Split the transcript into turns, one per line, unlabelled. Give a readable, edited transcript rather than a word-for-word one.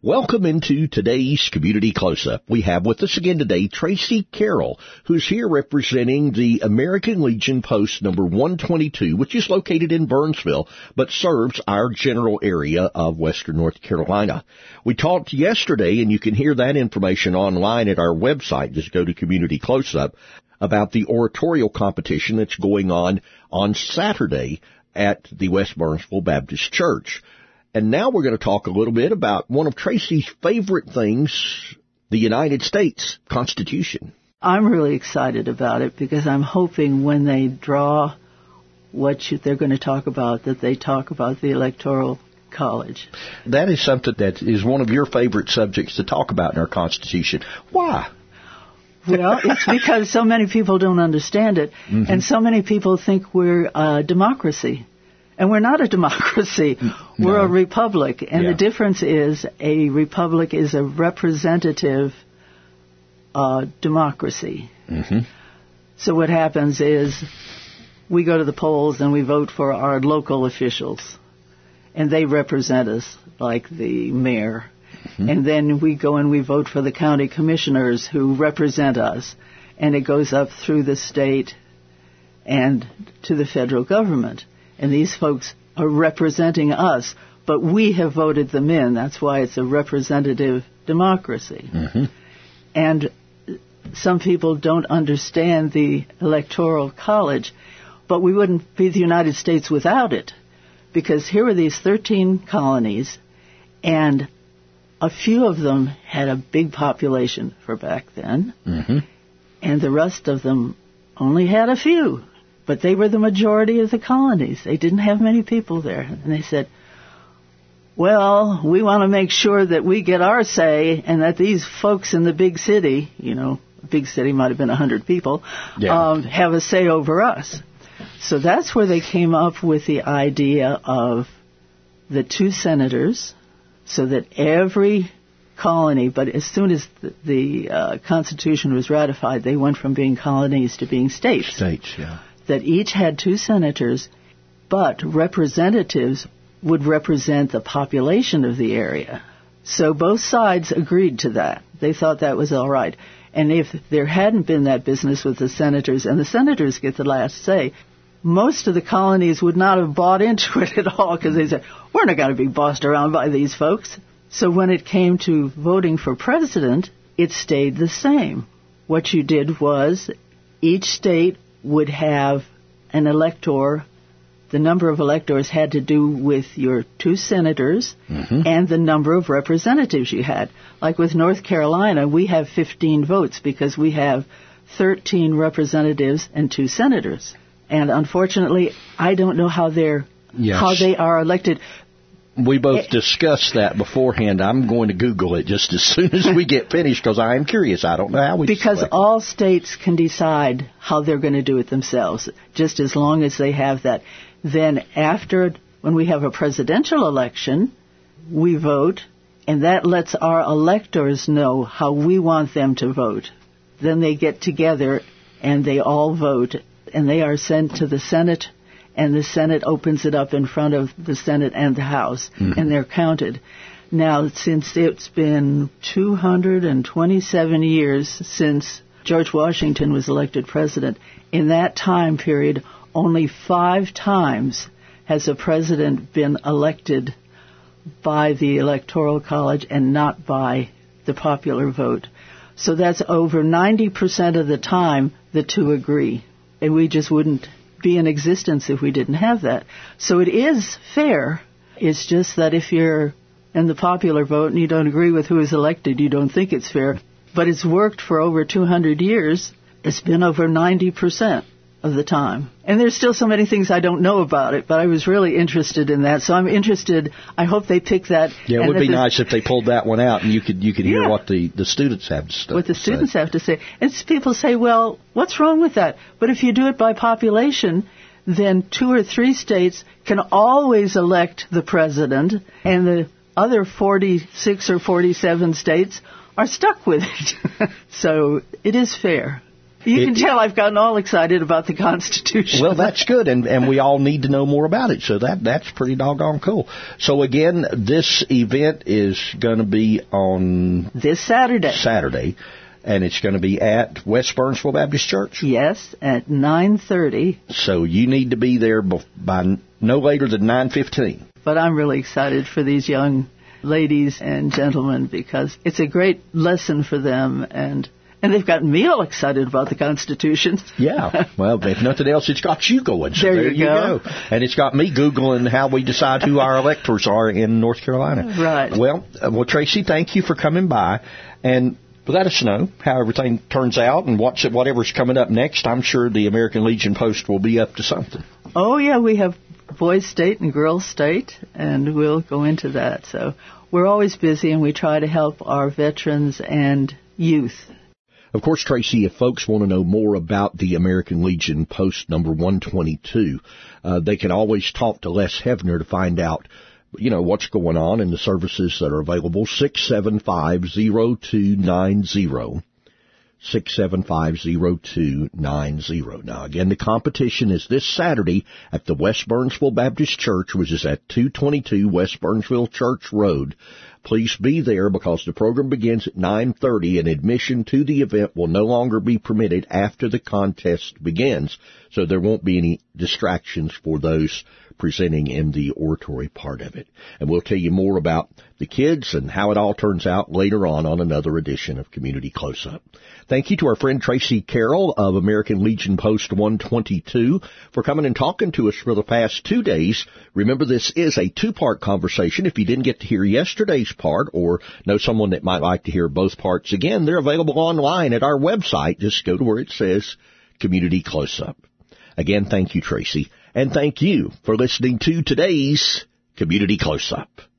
Welcome into today's Community Close-Up. We have with us again today Tracy Carroll, who's here representing the American Legion Post number 122, which is located in Burnsville, but serves our general area of western North Carolina. We talked yesterday, and you can hear that information online at our website. Just go to Community Close-Up, about the oratorial competition that's going on Saturday at the West Burnsville Baptist Church. And now we're going to talk a little bit about one of Tracy's favorite things, the United States Constitution.
I'm really excited about it because I'm hoping when they draw what they're going to talk about, that they talk about the Electoral College.
That is something that is one of your favorite subjects to talk about in our Constitution. Why?
Well, it's because so many people don't understand it, and so many people think we're a democracy. And we're not a democracy. We're a republic. And the difference is a republic is a representative democracy. Mm-hmm. So what happens is we go to the polls and we vote for our local officials. And they represent us, like the mayor. Mm-hmm. And then we go and we vote for the county commissioners who represent us. And it goes up through the state and to the federal government. And these folks are representing us, but we have voted them in. That's why it's a representative democracy. Mm-hmm. And some people don't understand the Electoral College, but we wouldn't be the United States without it, because here were these 13 colonies, and a few of them had a big population for back then, and the rest of them only had a few. But they were the majority of the colonies. They didn't have many people there. And they said, well, we want to make sure that we get our say and that these folks in the big city, a big city might have been 100 people, have a say over us. So that's where they came up with the idea of the 2 senators, so that every colony, but as soon as the Constitution was ratified, they went from being colonies to being states.
States, yeah.
That each had 2 senators, but representatives would represent the population of the area. So both sides agreed to that. They thought that was all right. And if there hadn't been that business with the senators, and the senators get the last say, most of the colonies would not have bought into it at all, because they said, we're not going to be bossed around by these folks. So when it came to voting for president, it stayed the same. What you did was each state would have an elector. The number of electors had to do with your 2 senators and the number of representatives you had. Like with North Carolina, we have 15 votes because we have 13 representatives and 2 senators. And unfortunately, I don't know how they are elected.
We both discussed that beforehand. I'm going to Google it just as soon as we get finished because I am curious. I don't know how we
Because all states can decide how they're going to do it themselves, just as long as they have that. Then when we have a presidential election, we vote, and that lets our electors know how we want them to vote. Then they get together and they all vote, and they are sent to the Senate, and the Senate opens it up in front of the Senate and the House, and they're counted. Now, since it's been 227 years since George Washington was elected president, in that time period, only 5 times has a president been elected by the Electoral College and not by the popular vote. So that's over 90% of the time the 2 agree. And we just wouldn't be in existence if we didn't have that. So it is fair. It's just that if you're in the popular vote and you don't agree with who is elected, you don't think it's fair. But it's worked for over 200 years. It's been over 90% of the time. And there's still so many things I don't know about it, but I was really interested in that. So I'm interested. I hope they pick that.
Yeah, it would be nice if they pulled that one out and you could hear what the students have to say.
What the students have to say. And people say, well, what's wrong with that? But if you do it by population, then 2 or 3 states can always elect the president, and the other 46 or 47 states are stuck with it. So it is fair. You can tell I've gotten all excited about the Constitution.
Well, that's good, and we all need to know more about it, so that's pretty doggone cool. So again, this event is going to be on...
this Saturday.
And it's going to be at West Burnsville Baptist Church?
Yes, at 9:30.
So you need to be there by no later than 9:15.
But I'm really excited for these young ladies and gentlemen because it's a great lesson for them, and they've gotten me all excited about the Constitution.
Yeah. Well, if nothing else, it's got you going. So
there you go.
And it's got me Googling how we decide who our electors are in North Carolina.
Right.
Well, Tracy, thank you for coming by. And let us know how everything turns out and whatever's coming up next. I'm sure the American Legion Post will be up to something.
Oh, yeah. We have Boys State and Girls State, and we'll go into that. So we're always busy, and we try to help our veterans and youth.
Of course, Tracy, if folks want to know more about the American Legion Post number 122, they can always talk to Les Hevner to find out, what's going on and the services that are available. 675-0290. 675-0290. Now, again, the competition is this Saturday at the West Burnsville Baptist Church, which is at 222 West Burnsville Church Road. Please be there because the program begins at 9:30 and admission to the event will no longer be permitted after the contest begins. So there won't be any distractions for those presenting in the oratory part of it. And we'll tell you more about the kids and how it all turns out later on another edition of Community Close-Up. Thank you to our friend Tracy Carroll of American Legion Post 122 for coming and talking to us for the past 2 days. Remember, this is a two-part conversation. If you didn't get to hear yesterday's part or know someone that might like to hear both parts again, they're available online at our website. Just go to where it says Community Close-Up. Again, thank you, Tracy. And thank you for listening to today's Community Close-Up.